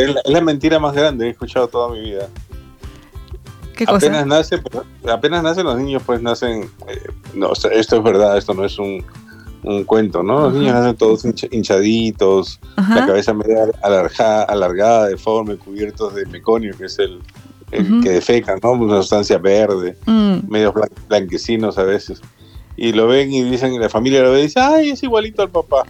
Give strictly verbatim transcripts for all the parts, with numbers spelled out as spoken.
es la, es la mentira más grande que he escuchado toda mi vida. ¿Qué cosa? Apenas nace, pues, apenas nacen los niños, pues nacen, eh, no, o sea, esto es verdad, esto no es un, un cuento, ¿no? Los Ajá. niños nacen todos hinch- hinchaditos, Ajá. la cabeza media alargada, alargada, deforme, cubiertos de meconio, que es el, el Ujú. que defecan, ¿no? Una sustancia verde, Mm. medio blan- blanquecinos a veces. Y lo ven y dicen, la familia lo ve y dice, ay, es igualito al papá.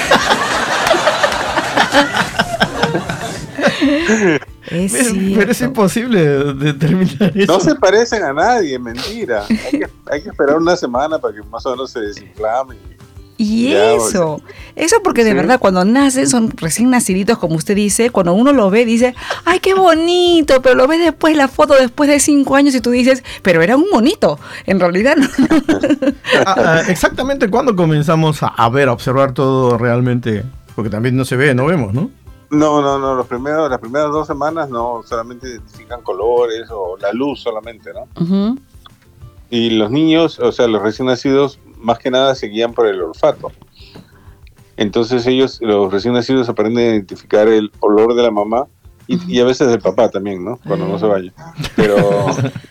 Es Pero, cierto. pero es imposible determinar eso. No se parecen a nadie, mentira. Hay que, hay que esperar una semana para que más o menos se desinflamen. Y Ya, eso, eso porque de Sí. verdad cuando nacen son recién naciditos, como usted dice, cuando uno lo ve dice, ay, qué bonito, pero lo ves después, la foto después de cinco años y tú dices, pero era un monito, en realidad no. Ah, ah, exactamente cuándo comenzamos a, a ver, a observar todo realmente, porque también no se ve, no vemos, ¿no? No, no, no, los primeros, las primeras dos semanas no, solamente identifican colores o la luz solamente, ¿no? Ujú. Y los niños, o sea, los recién nacidos, más que nada se guían por el olfato. Entonces ellos, los recién nacidos, aprenden a identificar el olor de la mamá y, Ujú. y a veces del papá también, ¿no? Cuando no se vaya. Pero,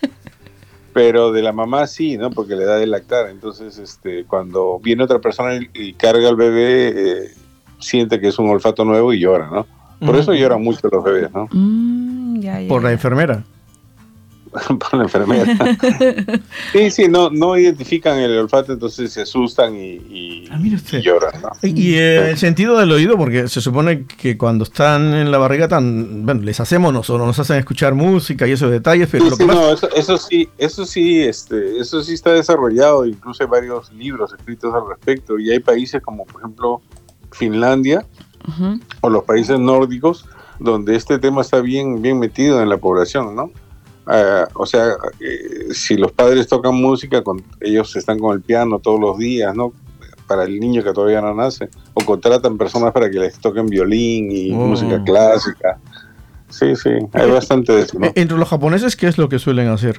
pero de la mamá sí, ¿no? Porque le da de lactar. Entonces, este, cuando viene otra persona y, y carga al bebé, eh, siente que es un olfato nuevo y llora, ¿no? Por eso Ujú. lloran mucho los bebés, ¿no? Mm, ya, ya, Por la ya. enfermera. Por la enfermera. Sí, sí, no, no identifican el olfato, entonces se asustan y, y, Ah, mire usted. y lloran, ¿no? Y eh, el sentido del oído, porque se supone que cuando están en la barriga, tan, bueno, les hacemos nosotros, nos hacen escuchar música y esos detalles, pero Sí, lo sí, que pasa... no, eso, eso sí, eso sí, este, eso sí está desarrollado, incluso hay varios libros escritos al respecto, y hay países como por ejemplo Finlandia Ujú. o los países nórdicos donde este tema está bien, bien metido en la población, ¿no? Ah, o sea, eh, si los padres tocan música, con, ellos están con el piano todos los días, ¿no? Para el niño que todavía no nace, o contratan personas para que les toquen violín y Oh. música clásica. Sí, sí, hay bastante de eso, ¿no? Eh, Entre los japoneses, ¿qué es lo que suelen hacer?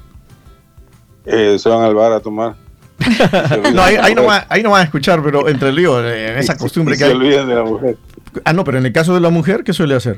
Eh, se van al bar a tomar. Se olvidan No, ahí, de la ahí, no mujer. va, ahí no van a escuchar, pero entre el lío, eh, en esa Y- costumbre y que se hay... olvidan de la mujer. Ah, no, pero en el caso de la mujer, ¿qué suele hacer?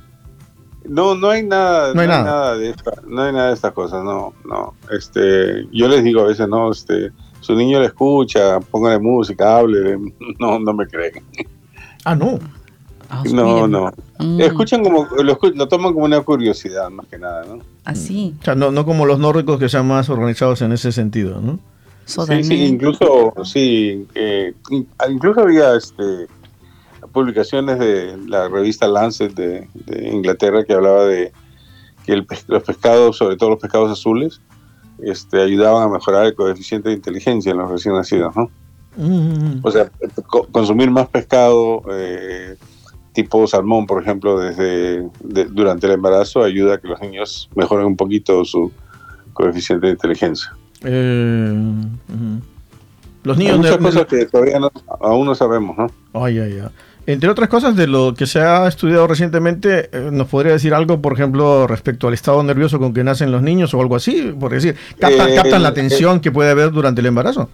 No, no hay nada, No hay nada. de esta, no hay nada de estas cosas, no, no. Este, yo les digo a veces, no, este, su niño le escucha, póngale música, hable, no, no me creen. Ah, no. Ah, No, mira. no. Mm, Escuchan como, lo, escu- lo toman como una curiosidad, más que nada, ¿no? así, O sea, no, no como los nórdicos que sean más organizados en ese sentido, ¿no? Sí, Sodané. sí, incluso, sí, eh, in- incluso había, este, publicaciones de la revista Lancet de, de Inglaterra que hablaba de que el, pes- los pescados, sobre todo los pescados azules, este, ayudaban a mejorar el coeficiente de inteligencia en los recién nacidos, ¿no? Mm. O sea, co- consumir más pescado, eh, tipo salmón, por ejemplo, desde de- durante el embarazo ayuda a que los niños mejoren un poquito su coeficiente de inteligencia. Eh, ujú. Los Hay niños... muchas ne- cosas que todavía no, aún no sabemos, ¿no? Ay, ay, ay. Entre otras cosas, de lo que se ha estudiado recientemente, eh, ¿nos podría decir algo, por ejemplo, respecto al estado nervioso con que nacen los niños o algo así? Por decir, ¿captan, Eh, captan la el- tensión que puede haber durante el embarazo?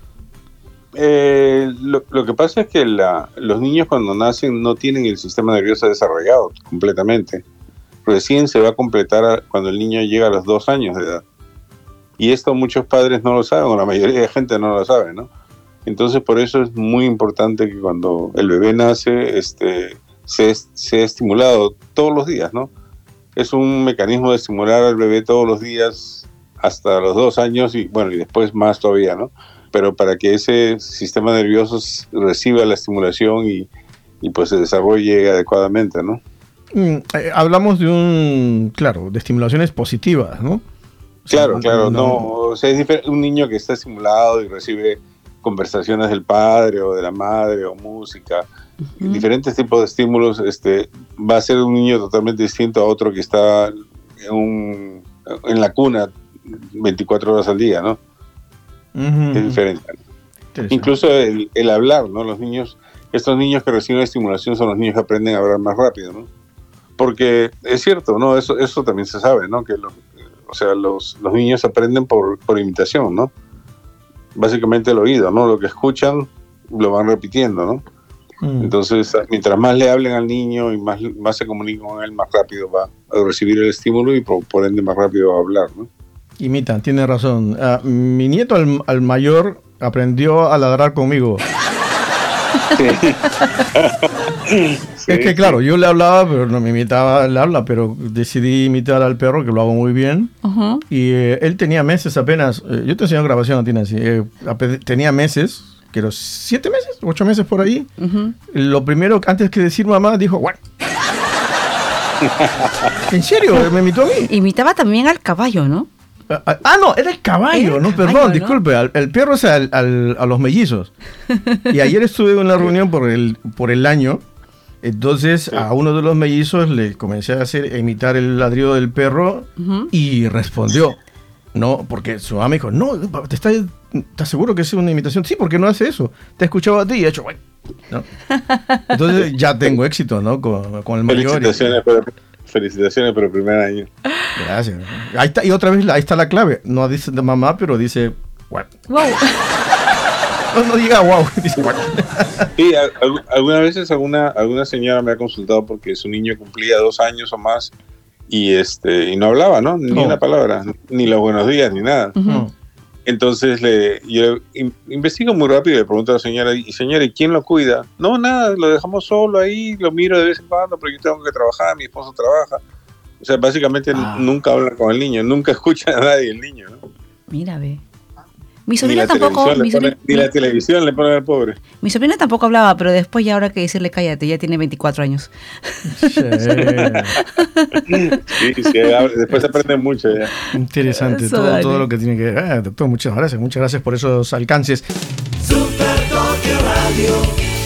Eh, lo, lo que pasa es que la, los niños cuando nacen no tienen el sistema nervioso desarrollado completamente. Recién se va a completar a- cuando el niño llega a los dos años de edad. Y esto muchos padres no lo saben, o la mayoría de gente no lo sabe, ¿no? Entonces por eso es muy importante que cuando el bebé nace, este, sea, sea estimulado todos los días, ¿no? Es un mecanismo de estimular al bebé todos los días hasta los dos años y bueno, y después más todavía, ¿no? Pero para que ese sistema nervioso s- reciba la estimulación y, y pues se desarrolle adecuadamente, ¿no? Mm, eh, hablamos de un, claro, de estimulaciones positivas, ¿no? O sea, Claro, claro, no, o sea, es difer- un niño que está estimulado y recibe conversaciones del padre o de la madre o música, Ujú. diferentes tipos de estímulos, este, va a ser un niño totalmente distinto a otro que está en, un, en la cuna veinticuatro horas al día, ¿no? Ujú. Es diferente. Interesante. Incluso el, el hablar, ¿no? Los niños, estos niños que reciben estimulación son los niños que aprenden a hablar más rápido, ¿no? Porque es cierto, ¿no? Eso, eso también se sabe, ¿no? Que los, o sea, los, los niños aprenden por, por imitación, ¿no? Básicamente el oído, ¿no? Lo que escuchan lo van repitiendo, ¿no? Mm. Entonces, mientras más le hablen al niño y más, más se comuniquen con él, más rápido va a recibir el estímulo y por, por ende más rápido va a hablar, ¿no? Imita, tiene razón. Uh, mi nieto, al, al mayor, aprendió a ladrar conmigo. Sí. Sí, es que claro, yo le hablaba, pero no me imitaba el habla, pero decidí imitar al perro, que lo hago muy bien. Uh-huh. Y eh, él tenía meses apenas. Eh, yo te enseño grabación, Tina, así, eh, tenía meses, que los siete meses, ocho meses por ahí. Uh-huh. Lo primero, antes que decir mamá, dijo, bueno. ¿En serio? ¿Me imitó a mí? Imitaba también al caballo, ¿no? Ah, ah, no, era el caballo, era no, el perdón, caballo, ¿no? disculpe, al, el perro es al, al, a los mellizos. Y ayer estuve en una reunión por el, por el año, entonces sí. A uno de los mellizos le comencé a hacer, a imitar el ladrido del perro uh-huh. Y respondió, no, porque su mamá me dijo, no, ¿te estás, ¿estás seguro que es una imitación? Sí, ¿por qué no hace eso? Te he escuchado a ti y he hecho, bueno, ¿no? Entonces ya tengo éxito, ¿no? Con, con el mayor. Felicitaciones, y... por, felicitaciones por el primer año. Gracias. Ahí está, y otra vez, ahí está la clave. No dice de mamá, pero dice, wow. Wow. No, no diga wow, dice wow. Sí, algunas veces alguna, alguna señora me ha consultado porque su niño cumplía dos años o más y este y no hablaba, ¿no? Ni no. una palabra, ni los buenos días, ni nada. Uh-huh. Entonces le, yo in, investigo muy rápido y le pregunto a la señora, y señora, ¿y quién lo cuida? No, nada, lo dejamos solo ahí, lo miro de vez en cuando, pero yo tengo que trabajar, mi esposo trabaja. O sea, básicamente ah. nunca habla con el niño, nunca escucha a nadie el niño, ¿no? Mira, ve. Mi sobrina tampoco... Mi sobrina, ni la televisión le pone al pobre. Mi sobrina tampoco hablaba, pero después ya ahora que decirle cállate, ya tiene veinticuatro años. Sí, sí, sí después se aprende mucho ya. Interesante, todo, todo lo que tiene que ver. Ah, doctor, muchas gracias, muchas gracias por esos alcances. Super Tokio Radio.